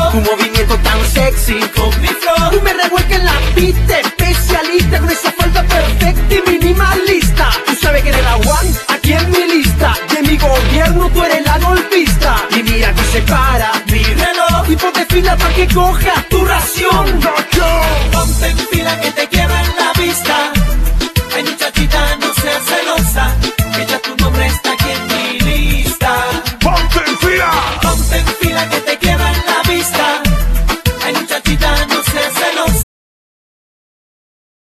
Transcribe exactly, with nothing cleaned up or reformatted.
tu movimiento tan sexy con mi flow. Tú me revuelques en la pista, especialista con esa falda perfecta y minimalista. Tú sabes que eres la one aquí en mi lista. De mi gobierno tú eres la golpista. Y mira que se para mi reloj y ponte fila pa' que cojas tu ración. Ponte en fila que te quiero.